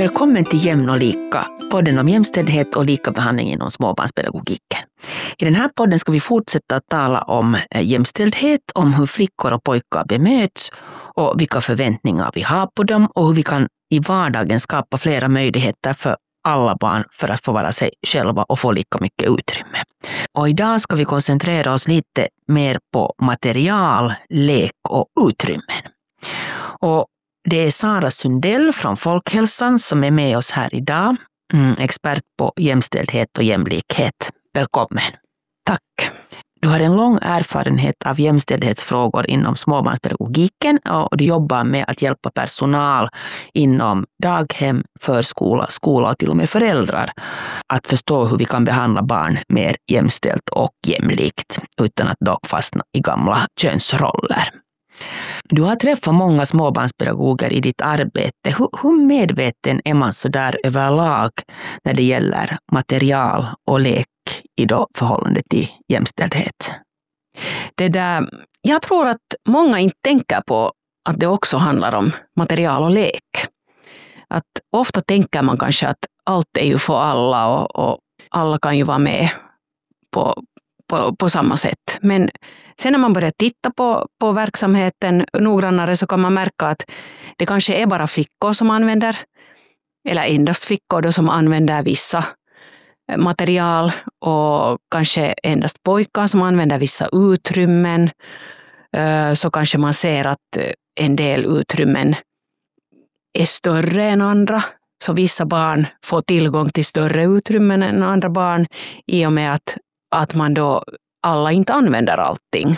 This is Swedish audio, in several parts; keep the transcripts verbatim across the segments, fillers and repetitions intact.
Välkommen till Jämn och lika, podden om jämställdhet och likabehandling inom småbarnspedagogiken. I den här podden ska vi fortsätta att tala om jämställdhet, om hur flickor och pojkar bemöts och vilka förväntningar vi har på dem och hur vi kan i vardagen skapa flera möjligheter för alla barn för att få vara sig själva och få lika mycket utrymme. Och idag ska vi koncentrera oss lite mer på material, lek och utrymmen. Och det är Sara Sundell från Folkhälsan som är med oss här idag, mm, expert på jämställdhet och jämlikhet. Välkommen. Tack. Du har en lång erfarenhet av jämställdhetsfrågor inom småbarnspedagogiken och du jobbar med att hjälpa personal inom daghem, förskola, skola och till och med föräldrar att förstå hur vi kan behandla barn mer jämställt och jämlikt utan att då fastna i gamla könsroller. Du har träffat många småbarnspedagoger i ditt arbete. Hur, hur medveten är man så där överlag när det gäller material och lek i då förhållande till jämställdhet? Det där, jag tror att många inte tänker på att det också handlar om material och lek. Att ofta tänker man kanske att allt är ju för alla och, och alla kan ju vara med på, på, på samma sätt. Men sen när man börjar titta på, på verksamheten noggrannare så kan man märka att det kanske är bara flickor som använder, eller endast flickor då som använder vissa material och kanske endast pojkar som använder vissa utrymmen. Så kanske man ser att en del utrymmen är större än andra. Så vissa barn får tillgång till större utrymmen än andra barn i och med att, att man då alla inte använder allting.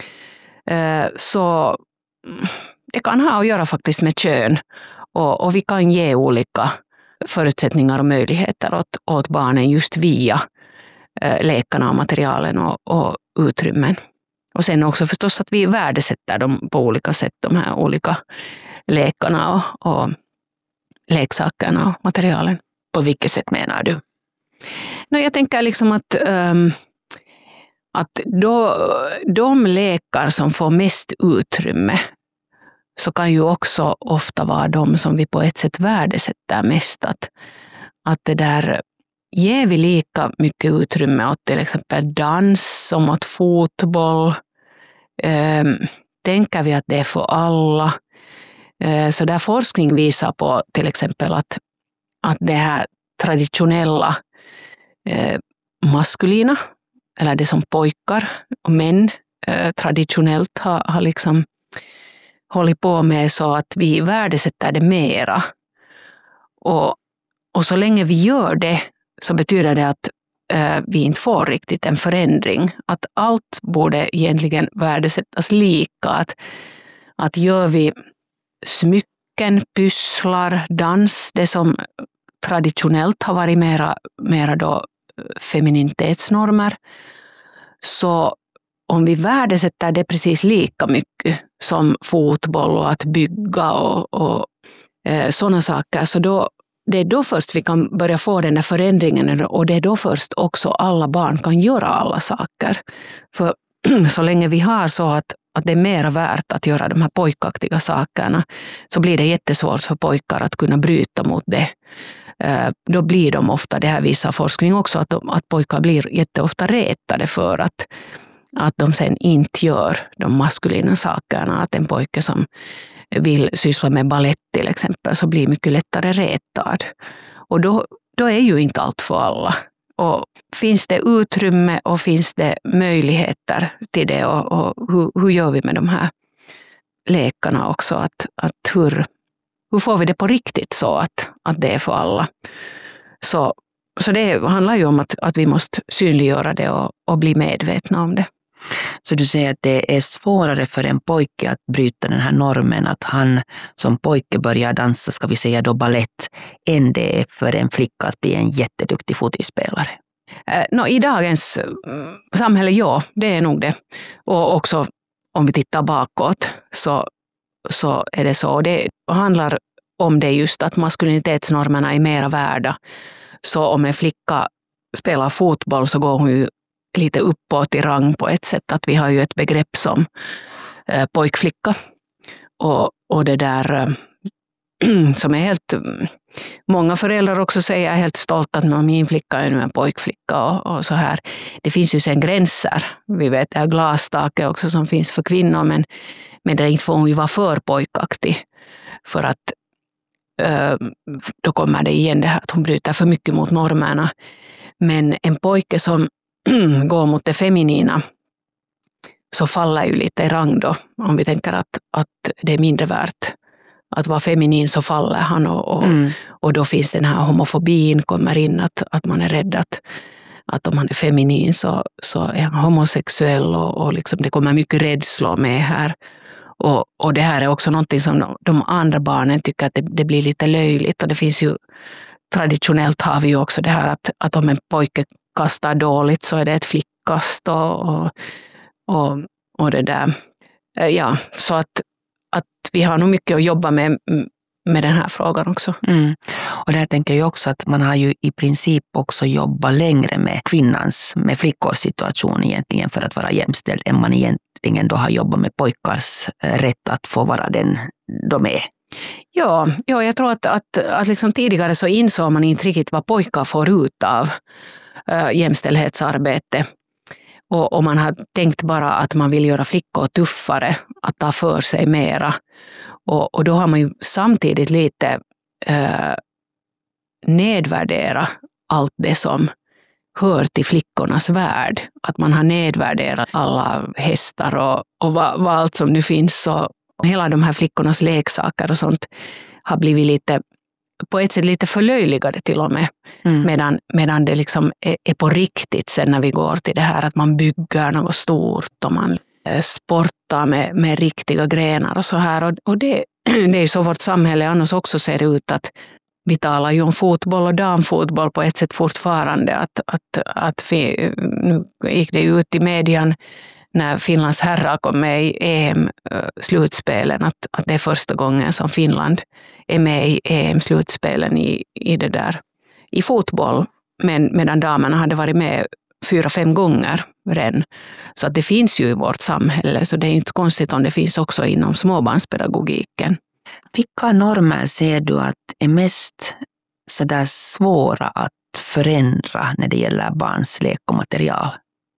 Så det kan ha att göra faktiskt med kön och, och vi kan ge olika förutsättningar och möjligheter åt, åt barnen just via lekarna och materialen och, och utrymmen. Och sen också förstås att vi värdesätter dem på olika sätt, de här olika lekarna och, och leksakerna och materialen. På vilket sätt menar du? No, jag tänker liksom att um, att då, de lekar som får mest utrymme så kan ju också ofta vara de som vi på ett sätt värdesätter mest. Att, att det där ger vi lika mycket utrymme åt till exempel dans som åt fotboll. Ehm, tänker vi att det är för alla. Ehm, så där forskning visar på till exempel att, att det här traditionella eh, maskulina eller det som pojkar och män eh, traditionellt har, har liksom hållit på med så att vi värdesätter det mera. Och, och så länge vi gör det så betyder det att eh, vi inte får riktigt en förändring. Att allt borde egentligen värdesättas lika. Att, att gör vi smycken, pysslar, dans, det som traditionellt har varit mera, mera då femininitetsnormer, så om vi värdesätter det precis lika mycket som fotboll och att bygga och, och eh, sådana saker, så då, det är då först vi kan börja få den där förändringen och det är då först också alla barn kan göra alla saker. För så länge vi har så att, att det är mer värt att göra de här pojkaktiga sakerna så blir det jättesvårt för pojkar att kunna bryta mot det. Då blir de ofta, det här visar forskning också, att, de, att pojkar blir jätteofta retade för att, att de sen inte gör de maskulina sakerna. Att en pojke som vill syssla med ballett till exempel så blir mycket lättare retad. Och då, då är ju inte allt för alla. Och finns det utrymme och finns det möjligheter till det och, och hur, hur gör vi med de här lekarna också? Att, att hur, hur får vi det på riktigt så att, att det är för alla? Så, så det handlar ju om att, att vi måste synliggöra det och, och bli medvetna om det. Så du säger att det är svårare för en pojke att bryta den här normen att han som pojke börjar dansa, ska vi säga då ballett, än det är för en flicka att bli en jätteduktig fotbollsspelare? Eh, no, I dagens samhälle, ja, det är nog det. Och också om vi tittar bakåt så, så är det så. Det handlar om det just att maskulinitetsnormerna är mera värda. Så om en flicka spelar fotboll så går hon ju lite uppåt i rang på ett sätt. Att vi har ju ett begrepp som eh, pojkflicka. Och, och det där, som är helt, många föräldrar också säger är helt stolta att min flicka är nu en pojkflicka och, och så här. Det finns ju sen gränser. Vi vet det här glastaket också som finns för kvinnor, men, men det inte får hon ju vara för pojkaktig. För att uh, då kommer det igen det här att hon bryter för mycket mot normerna. Men en pojke som går mot det feminina så faller ju lite i rang då. Om vi tänker att, att det är mindre värt att vara feminin, så faller han och, och, mm. och då finns den här homofobin kommer in, att, att man är rädd att, att om han är feminin så, så är han homosexuell och, och liksom det kommer mycket rädslor med här. Och, och det här är också någonting som de, de andra barnen tycker att det, det blir lite löjligt, och det finns ju traditionellt har vi ju också det här att, att om en pojke kastar dåligt så är det ett flickkast och, och, och, och det där. Ja, så att att vi har nog mycket att jobba med, med den här frågan också. Mm. Och där tänker jag också att man har ju i princip också jobbat längre med kvinnans, med flickors situation egentligen för att vara jämställd än man egentligen då har jobbat med pojkars rätt att få vara den de är. Ja, ja jag tror att, att, att liksom tidigare så insåg man inte riktigt vad pojkar får ut av äh, jämställdhetsarbete. Och, och man har tänkt bara att man vill göra flickor tuffare, att ta för sig mera. Och, och då har man ju samtidigt lite eh, nedvärdera allt det som hör till flickornas värld. Att man har nedvärderat alla hästar och, och vad, vad allt som nu finns. Och hela de här flickornas leksaker och sånt har blivit lite, på ett sätt lite förlöjligade till och med. Mm. Medan, medan det liksom är, är på riktigt sen när vi går till det här att man bygger något stort och man eh, sportar med, med riktiga grenar och så här. Och, och det, det är ju så vårt samhälle annars också ser ut, att vi talar ju om fotboll och damfotboll på ett sätt fortfarande. Att, att, att vi, nu gick det ut i median när Finlands herrar kom med i E M-slutspelen att, att det är första gången som Finland är med i E M-slutspelen i, i det där i fotboll, men medan damerna hade varit med fyra, fem gånger redan. Så att det finns ju i vårt samhälle, så det är inte konstigt om det finns också inom småbarnspedagogiken. Vilka normer ser du att är mest så där svåra att förändra när det gäller barns lek och material?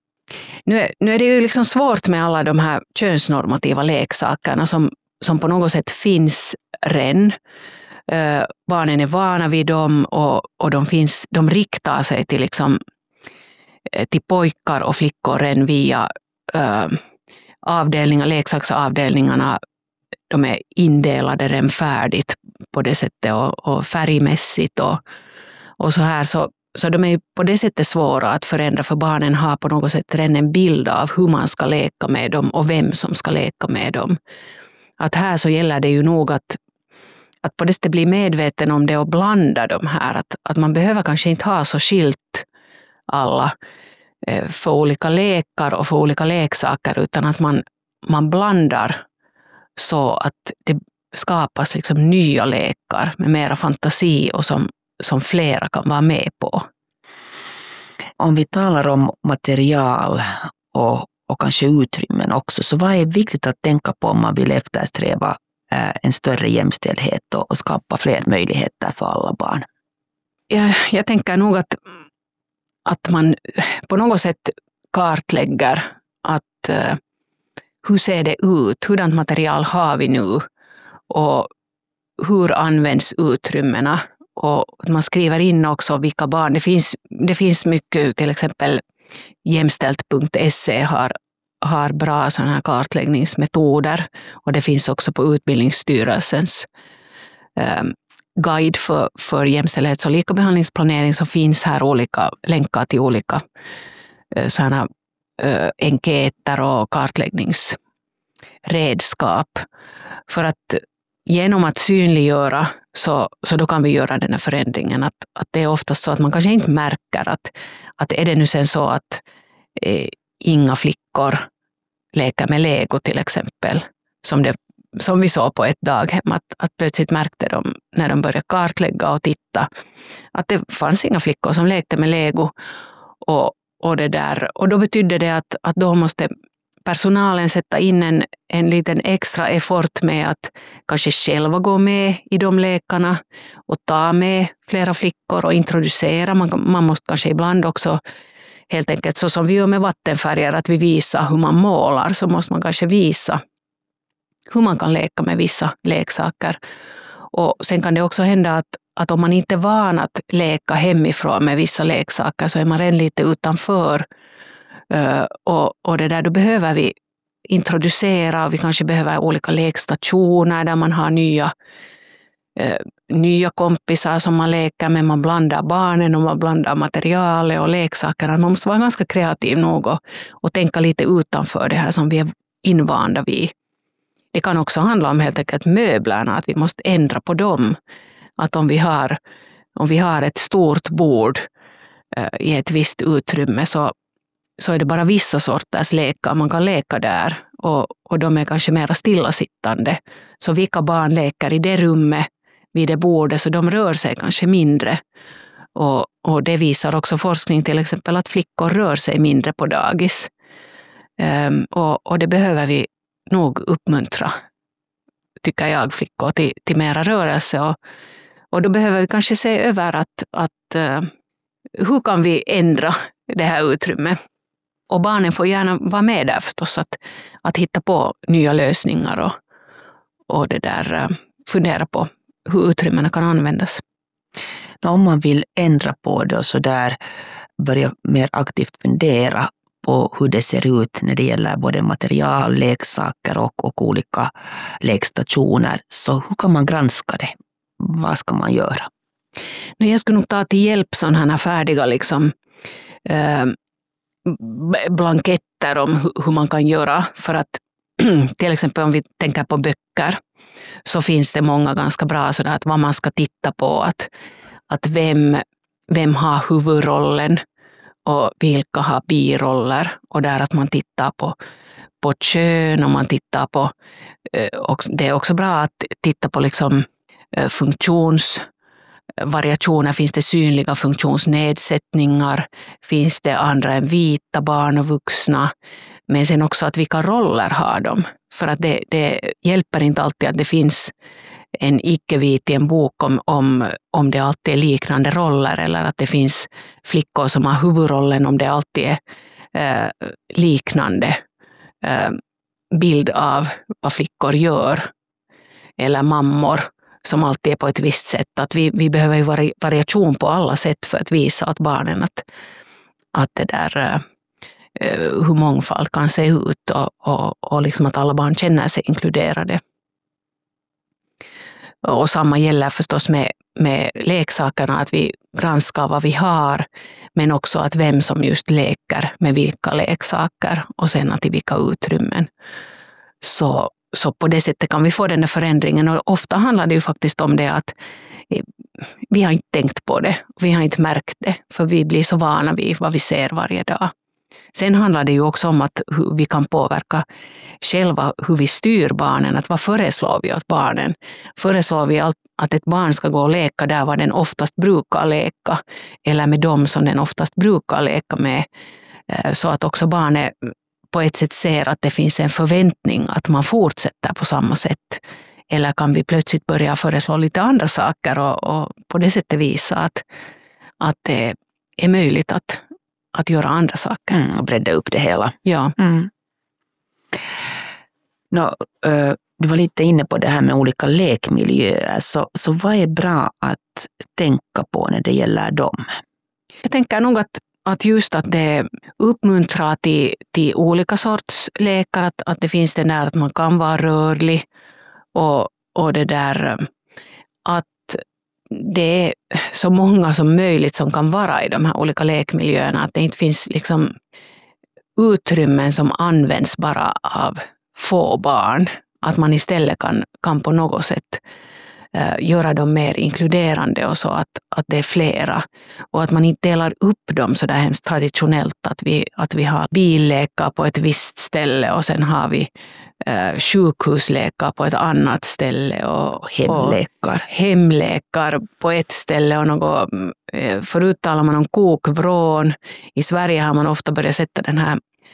Nu är, nu är det ju liksom svårt med alla de här könsnormativa leksakerna som, som på något sätt finns redan. Uh, barnen är vana vid dem och, och de, finns, de riktar sig till, liksom, till pojkar och flickor redan via uh, avdelningar, leksaksavdelningarna. De är indelade redan färdigt på det sättet och, och färgmässigt och, och så här. Så, så de är på det sättet svåra att förändra, för barnen har på något sätt redan en bild av hur man ska leka med dem och vem som ska leka med dem. Att här så gäller det ju nog att Att på det sättet bli medveten om det och blanda de här. Att, att man behöver kanske inte ha så skilt alla eh, för olika lekar och för olika leksaker, utan att man, man blandar så att det skapas liksom nya lekar med mera fantasi och som, som flera kan vara med på. Om vi talar om material och, och kanske utrymmen också, så vad är viktigt att tänka på om man vill eftersträva en större jämställdhet och skapa fler möjligheter för alla barn? Jag, jag tänker nog att, att man på något sätt kartlägger att uh, hur ser det ut, hurdant material har vi nu och hur används utrymmena, och man skriver in också vilka barn. Det finns, det finns mycket, till exempel jämställt punkt se har har bra sådana här kartläggningsmetoder, och det finns också på Utbildningsstyrelsens eh, guide för, för jämställdhets- och likabehandlingsplanering, så finns här olika länkar till olika eh, sådana eh, enkäter och kartläggningsredskap. För att genom att synliggöra så, så då kan vi göra den här förändringen. Att, att det är oftast så att man kanske inte märker att, att är det nu sen så att eh, inga flickor leker med Lego till exempel, som, det, som vi såg på ett daghem, att, att plötsligt märkte de när de började kartlägga och titta att det fanns inga flickor som lekte med Lego, och, och, det där, och då betydde det att, att då måste personalen sätta in en, en liten extra effort med att kanske själva gå med i de lekarna och ta med flera flickor och introducera. Man, man måste kanske ibland också helt enkelt så som vi gör med vattenfärger, att vi visar hur man målar, så måste man kanske visa hur man kan leka med vissa leksaker. Och sen kan det också hända att, att om man inte är van att leka hemifrån med vissa leksaker så är man redan lite utanför. Uh, och, och det där, då behöver vi introducera, vi kanske behöver olika lekstationer där man har nya, uh, nya kompisar som man leker med, man blandar barnen och man blandar materialet och leksakerna. Man måste vara ganska kreativ nog och, och tänka lite utanför det här som vi är invanda vid. Det kan också handla om helt enkelt möblerna, att vi måste ändra på dem. Att om vi har, om vi har ett stort bord uh, i ett visst utrymme så så är det bara vissa sorters lekar man kan leka där och, och de är kanske mer stillasittande. Så vilka barn leker i det rummet vid det bordet, så de rör sig kanske mindre. Och, och det visar också forskning till exempel att flickor rör sig mindre på dagis. Um, och, och det behöver vi nog uppmuntra, tycker jag, flickor till, till mera rörelse. Och, och då behöver vi kanske se över att, att uh, hur kan vi ändra det här utrymmet. Och barnen får gärna vara med där förstås, att, att hitta på nya lösningar och, och det där, fundera på hur utrymmena kan användas. Om man vill ändra på det och så där, börja mer aktivt fundera på hur det ser ut när det gäller både material, leksaker och, och olika lekstationer, så hur kan man granska det? Vad ska man göra? Jag skulle nog ta till hjälp sådana här färdiga liksom, eh, blanketter om hur man kan göra, för att till exempel om vi tänker på böcker så finns det många ganska bra sådär att vad man ska titta på, att, att vem, vem har huvudrollen och vilka har biroller, och där att man tittar på, på kön och man tittar på, och det är också bra att titta på liksom funktions variationer, finns det synliga funktionsnedsättningar, finns det andra än vita barn och vuxna, men sen också att vilka roller har de, för att det, det hjälper inte alltid att det finns en icke-vit i en bok om, om, om det alltid är liknande roller, eller att det finns flickor som har huvudrollen om det alltid är eh, liknande eh, bild av vad flickor gör, eller mammor som alltid är på ett visst sätt. Att vi, vi behöver ju vari, variation på alla sätt för att visa åt barnen att, att det där, uh, hur mångfald kan se ut och, och, och liksom att alla barn känner sig inkluderade. Och samma gäller förstås med, med leksakerna, att vi granskar vad vi har, men också att vem som just leker med vilka leksaker och sen att i vilka utrymmen. Så Så på det sättet kan vi få den där förändringen, och ofta handlar det ju faktiskt om det att vi har inte tänkt på det, vi har inte märkt det, för vi blir så vana vid vad vi ser varje dag. Sen handlar det ju också om att hur vi kan påverka själva hur vi styr barnen, att vad föreslår vi åt barnen? Föreslår vi att ett barn ska gå och leka där var den oftast brukar leka, eller med dem som den oftast brukar leka med, så att också barnet på ett sätt ser att det finns en förväntning att man fortsätter på samma sätt. Eller kan vi plötsligt börja föreslå lite andra saker och, och på det sättet visa att, att det är möjligt att, att göra andra saker. Mm, och bredda upp det hela. Ja. Mm. Nå, uh, du var lite inne på det här med olika lekmiljöer. Så, så vad är bra att tänka på när det gäller dem? Jag tänker nog att Att just att det uppmuntrar till, till olika sorts lekar, att, att det finns det där att man kan vara rörlig och, och det där att det är så många som möjligt som kan vara i de här olika lekmiljöerna, att det inte finns liksom utrymmen som används bara av få barn, att man istället kan, kan på något sätt göra dem mer inkluderande och så att, att det är flera, och att man inte delar upp dem så där hemskt traditionellt att vi, att vi har billekar på ett visst ställe och sen har vi eh, sjukhuslekar på ett annat ställe och hemlekar. Och hemlekar på ett ställe och något, eh, förut talar man om kokvrån. I Sverige har man ofta börjat sätta den här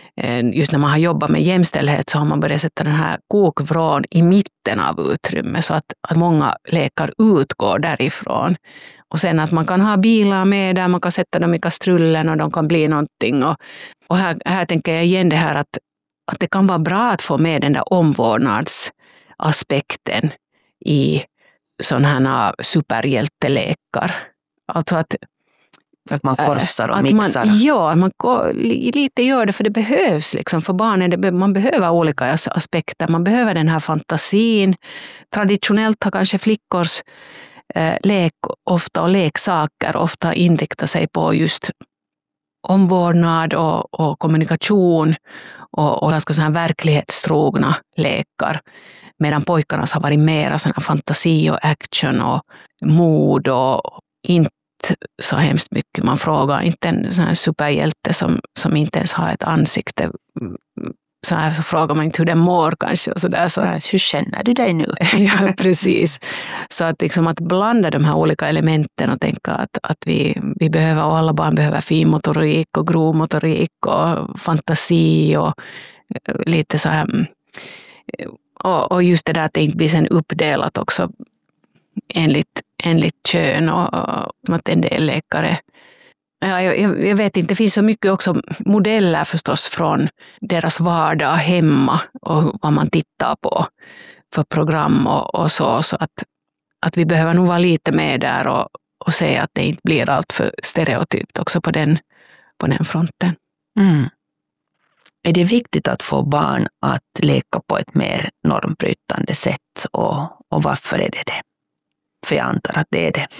just när man har jobbat med jämställdhet så har man börjat sätta den här kokvrån i mitten av utrymmet så att, att många lekar utgår därifrån. Och sen att man kan ha bilar med där, man kan sätta dem i kastrullen och de kan bli någonting. Och, och här, här tänker jag igen det här att, att det kan vara bra att få med den där omvårdnadsaspekten i sådana här superhjältelekar. Alltså att För att man korsar och att mixar. Man, ja, man lite gör det för det behövs liksom för barnen. Det, man behöver olika aspekter. Man behöver den här fantasin. Traditionellt har kanske flickors eh, lek ofta och leksaker ofta inriktar sig på just omvårdnad och, och kommunikation och, och ganska sådana verklighetstrogna lekar. Medan pojkarna har varit mera sådana fantasi och action och mod och inte så hemskt mycket. Man frågar inte en sån här superhjälte som, som inte ens har ett ansikte. Så här så frågar man inte hur den mår kanske. Och så där, så. Ja, hur känner du dig nu? Ja, precis. Så att, liksom, att blanda de här olika elementen och tänka att, att vi, vi behöver, och alla barn behöver finmotorik och grovmotorik och fantasi och lite så här. Och, och just det där att det inte blir sen uppdelat också enligt, enligt kön och, och att en del läkare. Ja, jag, jag vet inte, det finns så mycket också modeller förstås från deras vardag hemma och vad man tittar på för program och, och så. Så att, att vi behöver nog vara lite med där och, och se att det inte blir allt för stereotypt också på den, på den fronten. Mm. Är det viktigt att få barn att leka på ett mer normbrytande sätt och, och varför är det det? För jag antar att det är det.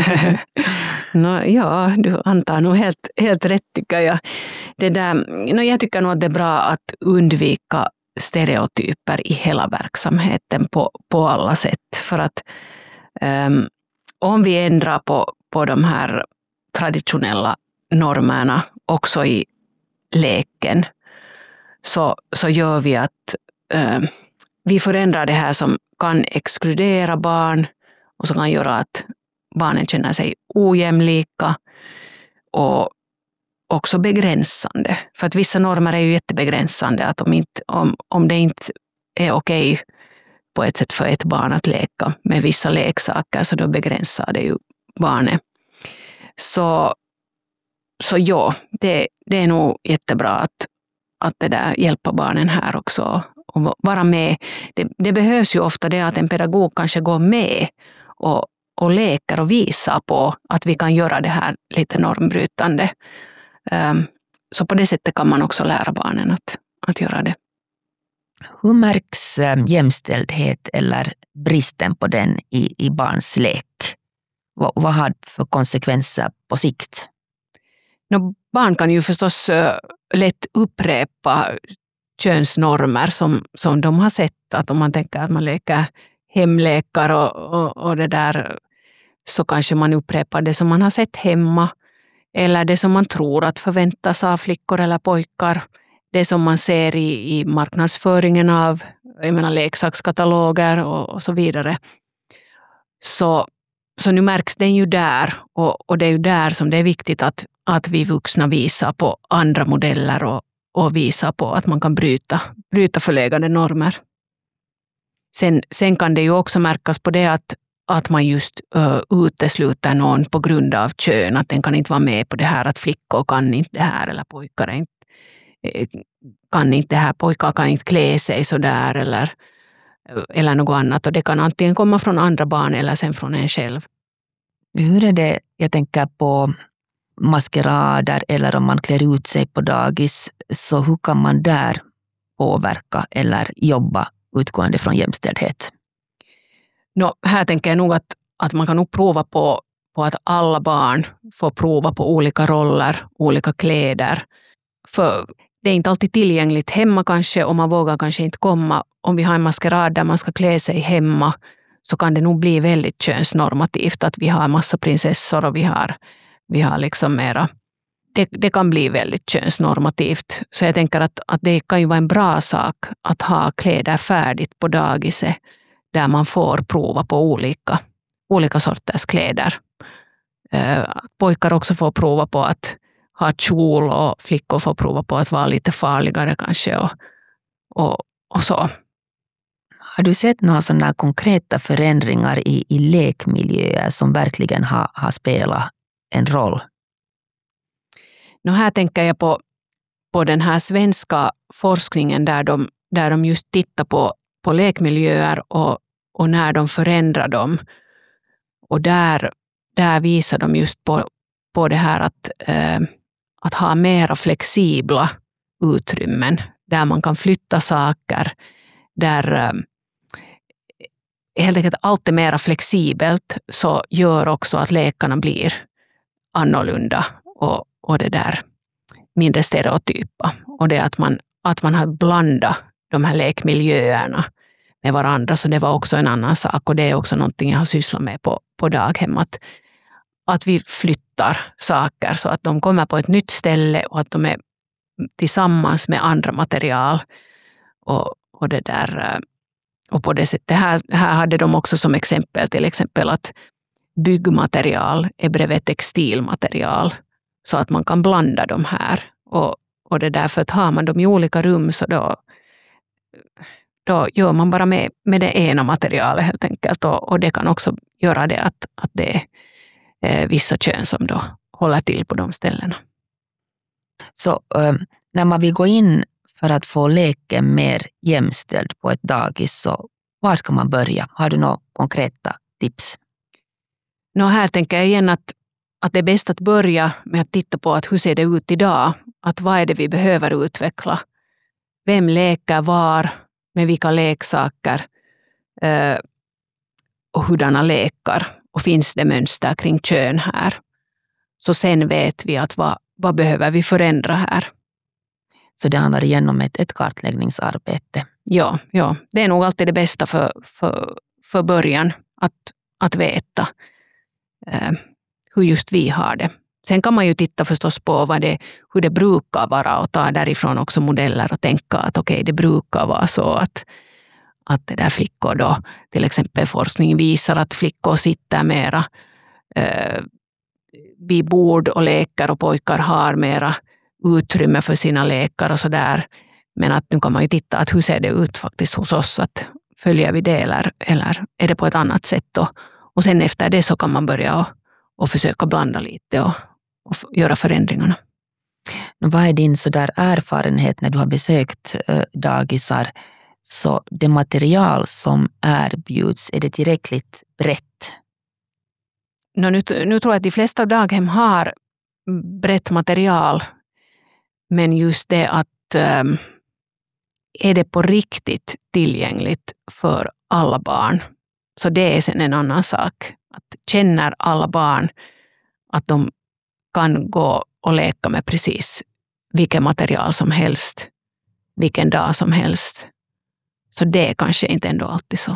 no, ja, du antar nog helt, helt rätt tycker jag. Det där, no, jag tycker nog att det är bra att undvika stereotyper i hela verksamheten på, på alla sätt. För att um, om vi ändrar på, på de här traditionella normerna också i leken så, så gör vi att um, vi förändrar det här som kan exkludera barn och som kan göra att barnen känner sig ojämlika och också begränsande. För att vissa normer är ju jättebegränsande. Att om, inte, om, om det inte är okej på ett sätt för ett barn att leka med vissa leksaker så då begränsar det ju barnet. Så, så ja, det, det är nog jättebra att, att det där hjälpa barnen här också och vara med. Det, det behövs ju ofta det att en pedagog kanske går med och, och leker och visar på att vi kan göra det här lite normbrytande. Um, så på det sättet kan man också lära barnen att, att göra det. Hur märks jämställdhet eller bristen på den i, i barns lek? Vad, vad har det för konsekvenser på sikt? No, barn kan ju förstås uh, lätt upprepa könsnormer som, som de har sett. Att om man tänker att man leker hemlekar och, och, och det där så kanske man upprepar det som man har sett hemma. Eller det som man tror att förväntas av flickor eller pojkar. Det som man ser i, i marknadsföringen av jag menar, leksakskataloger och, och så vidare. Så, så nu märks den ju där. Och, och det är ju där som det är viktigt att, att vi vuxna visar på andra modeller och, och visar på att man kan bryta, bryta förlegade normer. Sen, sen kan det ju också märkas på det att att man just uh, utesluter någon på grund av kön. Att den kan inte vara med på det här att flickor kan inte det här eller pojkar inte, kan inte det här. Pojkar kan inte klä sig så där eller, eller något annat. Och det kan antingen komma från andra barn eller sen från en själv. Hur är det, jag tänker på maskerader eller om man klär ut sig på dagis. Så hur kan man där påverka eller jobba utgående från jämställdhet? No, här tänker jag nog att, att man kan nog prova på, på att alla barn får prova på olika roller, olika kläder. För det är inte alltid tillgängligt hemma kanske och man vågar kanske inte komma. Om vi har en maskerad där man ska klä sig hemma så kan det nog bli väldigt könsnormativt att vi har en massa prinsessor och vi har, vi har liksom mera. Det, det kan bli väldigt könsnormativt. Så jag tänker att, att det kan ju vara en bra sak att ha kläder färdigt på dagiset där man får prova på olika, olika sorters kläder. Eh, pojkar också får prova på att ha kjol och flickor får prova på att vara lite farligare kanske och, och, och så. Har du sett några sådana konkreta förändringar i, i lekmiljöer som verkligen har, har spelat en roll? Nu här tänker jag på, på den här svenska forskningen där de, där de just tittar på, på lekmiljöer och, och när de förändrar dem. Och där, där visar de just på, på det här att, eh, att ha mera flexibla utrymmen där man kan flytta saker, där eh, helt enkelt allt är mera flexibelt, så gör också att lekarna blir annorlunda och, och det där mindre stereotypa. Och det att man, att man har blandat de här lekmiljöerna med varandra, så det var också en annan sak, och det är också någonting jag har sysslat med på, på daghem, att, att vi flyttar saker så att de kommer på ett nytt ställe och att de är tillsammans med andra material och, och det där. Och på det sättet, här, här hade de också som exempel till exempel att byggmaterial är bredvid textilmaterial, så att man kan blanda de här. Och, och det där, för att har man dem i olika rum, så då, då gör man bara med, med det ena materialet helt enkelt. Och, och det kan också göra det att, att det är eh, vissa kön som då håller till på de ställena. Så äh, när man vill gå in för att få leken mer jämställd på ett dagis, så var ska man börja? Har du några konkreta tips? Nå, här tänker jag igen att, att det är bäst att börja med att titta på att hur ser det ut idag? Att vad är det vi behöver utveckla? Vem leker var? Med vilka leksaker? Eh, och hurdana lekar? Och finns det mönster kring kön här? Så sen vet vi att vad, vad behöver vi förändra här? Så det handlar igen om ett, ett kartläggningsarbete. Ja, ja, det är nog alltid det bästa för, för, för början att, att veta eh, hur just vi har det. Sen kan man ju titta förstås på vad det, hur det brukar vara och ta därifrån också modeller och tänka att okej, okay, det brukar vara så att, att det där flickor då, till exempel forskning visar att flickor sitter mera eh, vid bord och leker och pojkar har mera utrymme för sina lekar och sådär. Men att nu kan man ju titta att hur ser det ut faktiskt hos oss, att följer vi det eller, eller är det på ett annat sätt då? Och sen efter det så kan man börja och, och försöka blanda lite och, och göra förändringarna. Vad är din så där erfarenhet när du har besökt äh, dagisar? Så det material som erbjuds, är det tillräckligt brett? No, nu, nu tror jag att de flesta daghem har brett material. Men just det att ähm, är det på riktigt tillgängligt för alla barn? Så det är sen en annan sak. Att känner alla barn att de kan gå och leka med precis vilket material som helst, vilken dag som helst. Så det är kanske inte ändå alltid så.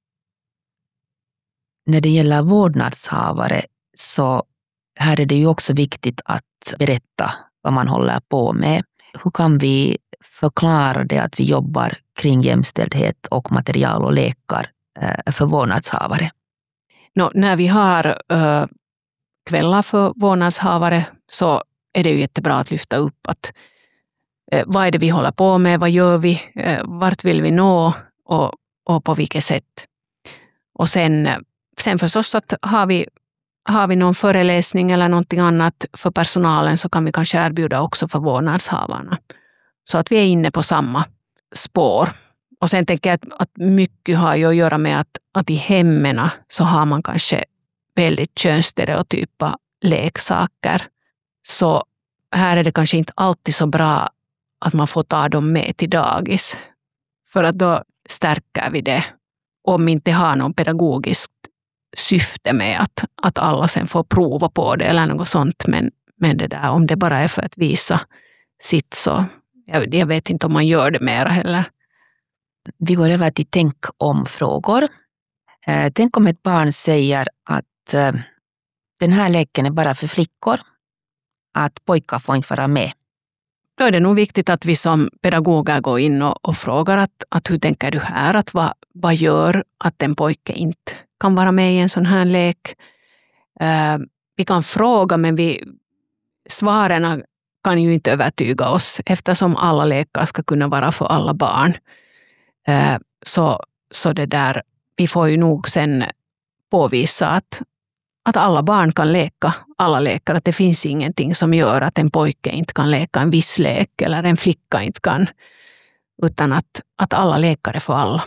När det gäller vårdnadshavare, så här är det ju också viktigt att berätta vad man håller på med. Hur kan vi förklara det att vi jobbar kring jämställdhet och material och lekar för vårdnadshavare? No, när vi har äh, kvällar för vårdnadshavare, så är det ju jättebra att lyfta upp att äh, vad är det vi håller på med, vad gör vi, äh, vart vill vi nå och, och på vilket sätt. Och sen, sen förstås att har vi Har vi någon föreläsning eller någonting annat för personalen, så kan vi kanske erbjuda också för vårdnadshavarna. Så att vi är inne på samma spår. Och sen tänker jag att, att mycket har ju att göra med att, att i hemmen så har man kanske väldigt könsstereotypa leksaker. Så här är det kanske inte alltid så bra att man får ta dem med till dagis. För att då stärker vi det. Om vi inte har någon pedagogiskt syfte med att, att alla sen får prova på det eller något sånt. Men, men det där, om det bara är för att visa sitt, så jag, jag vet inte om man gör det mera heller. Vi går över till tänk om frågor. Eh, tänk om ett barn säger att eh, den här leken är bara för flickor. Att pojkar får inte vara med. Då är det nog viktigt att vi som pedagoger går in och, och frågar att, att hur tänker du här? Att vad, vad gör att en pojke inte kan vara med i en sån här lek? Uh, vi kan fråga, men vi svaren kan ju inte övertyga oss eftersom alla lekar ska kunna vara för alla barn. Så, så det där, vi får ju nog sen påvisa att, att alla barn kan leka, alla lekar. Att det finns ingenting som gör att en pojke inte kan leka en viss lek eller en flicka inte kan. Utan att, att alla lekar är för alla.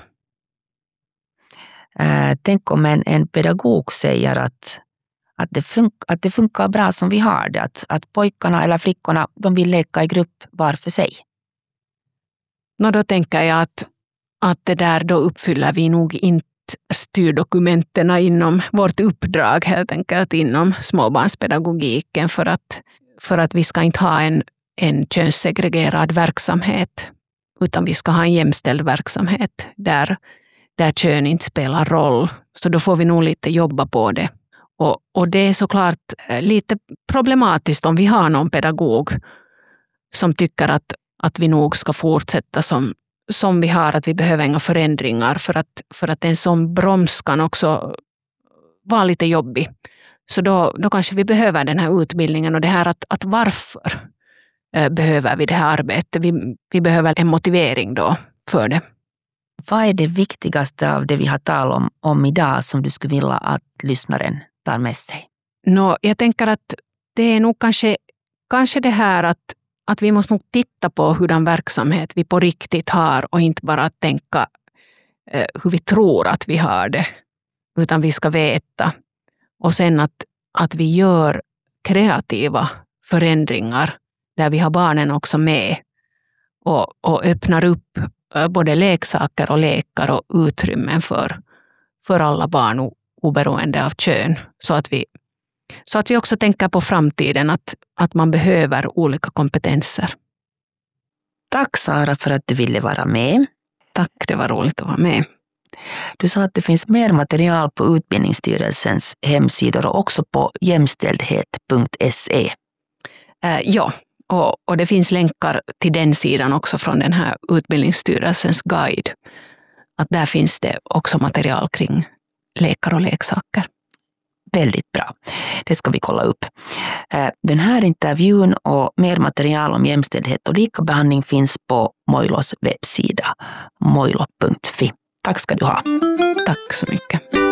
Äh, tänk om en, en pedagog säger att, att, det fun- att det funkar bra som vi har det. Att, att pojkarna eller flickorna de vill leka i grupp var för sig. Nå, då tänker jag att, att det där då uppfyller vi nog inte styrdokumenterna inom vårt uppdrag helt enkelt inom småbarnspedagogiken för att, för att vi ska inte ha en, en könssegregerad verksamhet utan vi ska ha en jämställd verksamhet där, där kön inte spelar roll. Så då får vi nog lite jobba på det. Och, och det är såklart lite problematiskt om vi har någon pedagog som tycker att, att vi nog ska fortsätta som, som vi har, att vi behöver inga förändringar för att, för att en sån broms kan också vara lite jobbig. Så då, då kanske vi behöver den här utbildningen och det här att, att varför eh, behöver vi det här arbetet? Vi, vi behöver en motivering då för det. Vad är det viktigaste av det vi har talat om, om idag som du skulle vilja att lyssnaren tar med sig? Nå, jag tänker att det är nog kanske, kanske det här att, att vi måste nog titta på hurdan verksamhet vi på riktigt har och inte bara tänka eh, hur vi tror att vi har det. Utan vi ska veta. Och sen att, att vi gör kreativa förändringar där vi har barnen också med och, och öppnar upp både leksaker och lekar och utrymmen för, för alla barn oberoende av kön. Så att vi, så att vi också tänker på framtiden att, att man behöver olika kompetenser. Tack Sara för att du ville vara med. Tack, det var roligt att vara med. Du sa att det finns mer material på Utbildningsstyrelsens hemsidor och också på jämställdhet punkt se. Eh, ja, och, och det finns länkar till den sidan också från den här Utbildningsstyrelsens guide. Att där finns det också material kring lekar och leksaker. Väldigt bra. Det ska vi kolla upp. Den här intervjun och mer material om jämställdhet och likabehandling finns på Moilos webbsida moilo punkt fi. Tack ska du ha. Tack så mycket.